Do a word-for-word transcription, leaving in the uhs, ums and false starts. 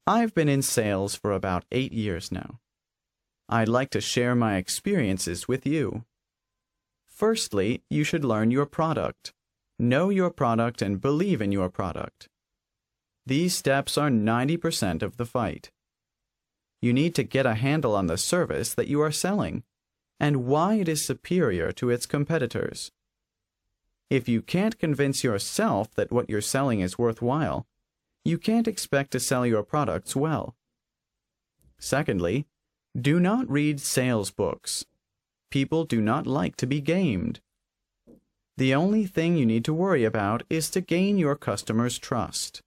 I've been in sales for about eight years now. I'd like to share my experiences with you. Firstly, you should learn your product. Know your product and believe in your product. These steps are ninety percent of the fight. You need to get a handle on the service that you are selling and why it is superior to its competitors. If you can't convince yourself that what you're selling is worthwhile, you can't expect to sell your products well. Secondly, do not read sales books. People do not like to be gamed. The only thing you need to worry about is to gain your customers' trust.